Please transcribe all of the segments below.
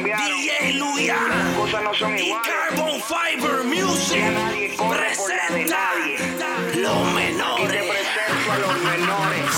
DJ Luya Las cosas no son y iguales. Carbon Fiber Music Ya nadie corre por la de presenta nadie. Los Y te Menores. presento a los menores.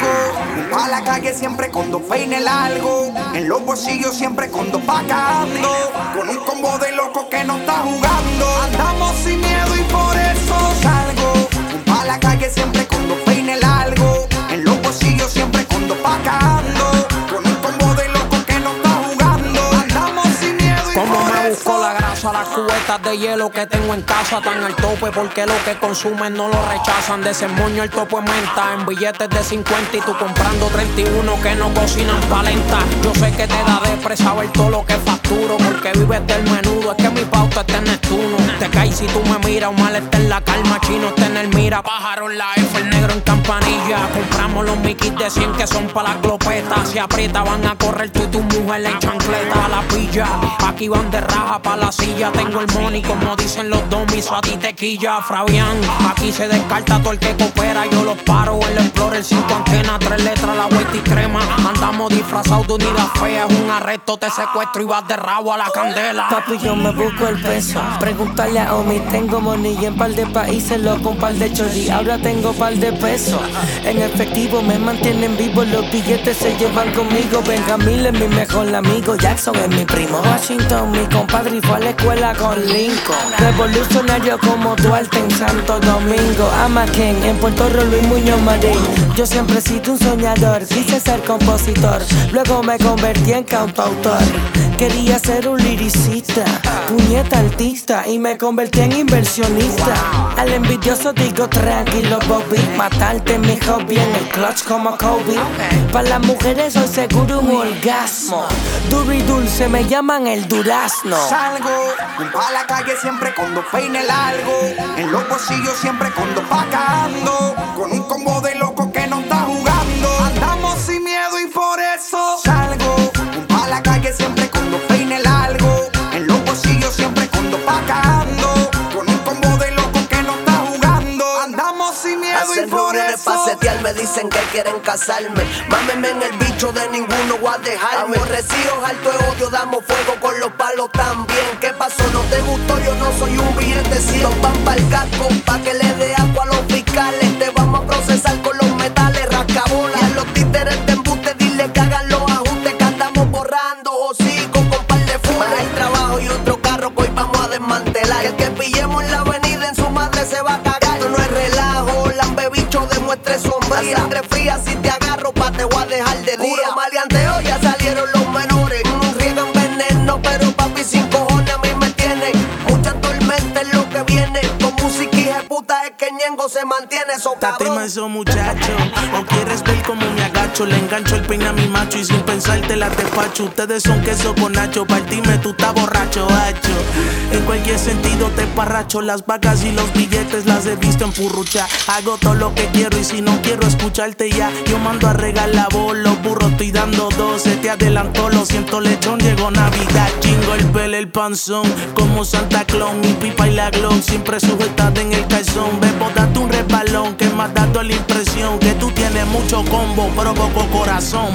Salgo a la calle siempre con dos peines largos, en los bolsillos siempre con dos pacas ando, con un combo de locos que no está jugando. Andamos sin miedo y por eso salgo a la calle siempre con dos peines largos, en los bolsillos siempre con dos pacas ando, con un combo de locos que no está jugando. Andamos sin miedo y Como por me eso busco la grasa, las cubetas de hielo que tengo en casa están al tope porque lo que consumen no lo rechazan. De ese moño el topo es menta en billetes de 50 y tú comprando 31 que no cocinan palenta. Yo sé que te da depre saber todo lo que facturo porque vives del menudo. Es que mi pauta está en Neptuno. Te caes si tú me miras, un mal está en la calma, chino está en el mira. Pájaro en la F, el negro en campanilla. Compramos los miquis de 100 que son pa' las glopetas. Si aprieta van a correr tú y tu mujer en chancleta. A la pilla, aquí van de raja pa' la silla. Tengo el money como dicen los domis, a ti te quilla, Fabián. Aquí se descarta todo el que coopera. Yo los paro, el Explorer 5 antenas, 3 letras, la vuelta y crema. Andamos disfrazados de unidad fea. Es un arresto, te secuestro y vas de rabo a la candela. Papi, yo me busco el peso. Pregúntale a Omi, tengo money en par de países, loco, un par de chorri. Ahora tengo par de pesos. En efectivo me mantienen vivo, los billetes se llevan conmigo. Benjamín es mi mejor amigo, Jackson es mi primo. Washington, mi compadre, y fue a la escuela con Lincoln. Revolucionario como Duarte en Santo Domingo. Amaken, en Puerto Rico, Luis Muñoz Marín. Yo siempre he sido un soñador, quise ser compositor. Luego me convertí en cantautor. Quería ser un liricista, puñeta artista, y me convertí en inversionista. Al envidioso digo tranquilo, Bobby. Matarte mi hobby en el clutch como Kobe. Para las mujeres soy seguro un orgasmo. Duro y dulce me llaman el durazno. salgo a la calle siempre con dos peines largos, en los bolsillos siempre con dos pacas ando, con un combo de locos que no está jugando. Andamos sin miedo y por eso salgo a la calle siempre con dos peines largos, en los bolsillos siempre con dos pacas ando, con un combo de locos que no está jugando. Andamos sin miedo y Hacen por reuniones eso pa' setear, me dicen que quieren casarme. Mámenme en el bicho, de ninguno voy a dejarme. Aborrecidos, alto de odio, damos fuego con los palos también. ¿Qué pasó? ¿No te gustó? Yo no soy un billete, si los van pa'l casco, pa' que le dé agua a los fiscales. Te vamos a procesar con los metales, rascabolas. Y a los títeres de embuste, dile que hagan los ajustes que andamos borrando. Hocico con par de fumas. Hay trabajo y otro carro que hoy vamos a desmantelar. El que pillemos en la avenida en su madre se va a cagar. Esto no es relajo, lambe bicho demuestre sombría. La sangre fría, si te agarro pa' te voy a dejar de día. Puro maleanteo, ya salieron los menores. Riegan veneno, pero papi sin cojones a mí me tiene. Mucha tormenta es lo que viene. Con música y puta es que Ñengo se mantiene. So cabrón. Tatima muchacho, o quieres ver cómo me agacho. Le engancho el peine a mi macho y sin pensarte la despacho. Ustedes son queso con nacho, partime tú estás borracho, hacho. En cualquier sentido te parracho. Las vacas y los billetes las he visto en purrucha. Hago todo lo que quiero y si no quiero escucharte ya, yo mando a regalar voz. Los burros estoy dando dos, se te adelantó, lo siento lechón, llegó Navidad. Chingo el pelo, el panzón, como Santa Claus. Mi pipa y la glow, siempre sujetada en el calzón. Bebo, date un resbalón, que me has dado la impresión que tú tienes mucho combo, provoco corazón,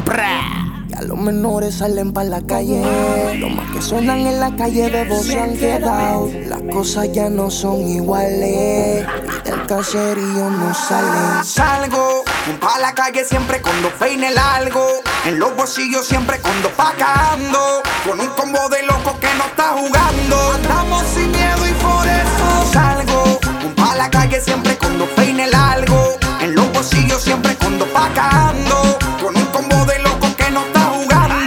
Ya los menores salen pa' la calle, los más que suenan en la calle bebos se han quedado. Las cosas ya no son iguales, y del caserío no salen. salgo a la calle siempre con dos peines largos, en los bolsillos siempre con dos pacas ando, con un combo de locos que no está jugando. Andamos sin miedo y por eso salgo a la calle siempre con dos peines largos, en los bolsillos siempre con dos pacas ando, con un combo de locos que no está jugando.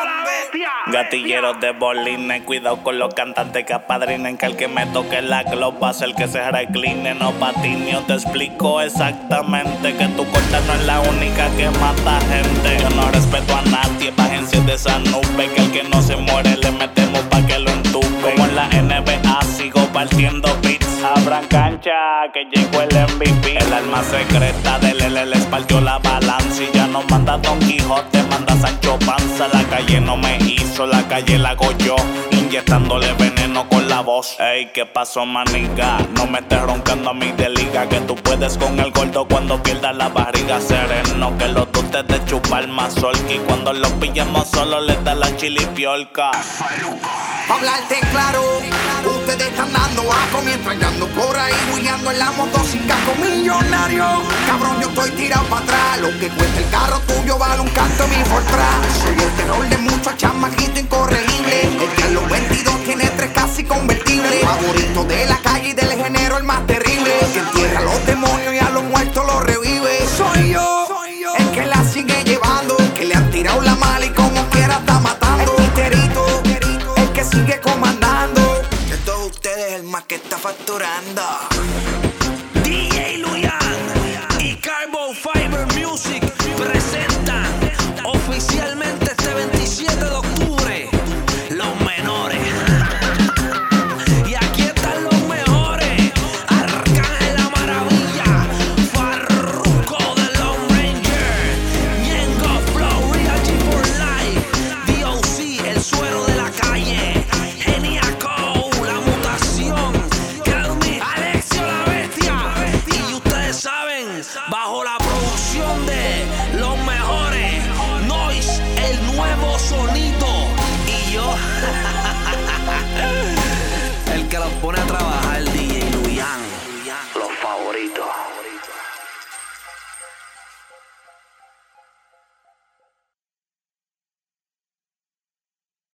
Gatilleros de bolines, cuidado con los cantantes que apadrinen. Que el que me toque la globa es el que se recline. No patine, yo te explico exactamente que tu corta no es la única que mata gente. Yo no respeto a nadie, bájense de esa nube. Que el que no se muere le metemos pa' que lo entube. Como en la NBA sigo partiendo beats. Abran cancha que llegó el MVP. El alma secreta del LL les partió la balanza. Y ya no manda Don Quijote, manda Sancho Panza. La calle no me hizo, la calle la hago yo, inyectándole veneno con la voz. Ey, ¿qué pasó, maniga? No me estés roncando a mí de liga, que tú puedes con el gordo cuando pierdas la barriga. Sereno, que los dos antes de chupar mazorca. Y cuando los pillamos solo les da la chilipiolca. Pa' hablarte claro, ustedes están dando asco mientras yo ando por ahí guiando en la moto sin casco millonario. Cabrón, yo estoy tirado para atrás. Lo que cuesta el carro tuyo vale un canto mi Fortran. Soy el terror de muchos chamaquitos incorregibles. El que a los 22 tiene 3 casi convertibles. Favorito de la calle y del género el más terrible. Que entierra a los demonios y a los muertos los revive. Soy yo, el que la sigue llevando. Que le han tirado la mala y como quiera está matando. El titerito, el que sigue comandando. De todos ustedes el más que está facturando. DJ Luyan y Carbo Fiber Music presentan oficialmente este 27 de octubre Los Menores. Y aquí están los mejores: Arcángel La Maravilla, Farruko de Lone Ranger, Ñengo Flow, Real G for Life, DOC, el suero de la calle, Geniaco, La Mutación, Kelmi, Alexio la Bestia. Y ustedes saben, bajo la producción de Los Mejores, Noise, el nuevo sonido. Y yo, el que los pone a trabajar, DJ Luyan. Los favoritos.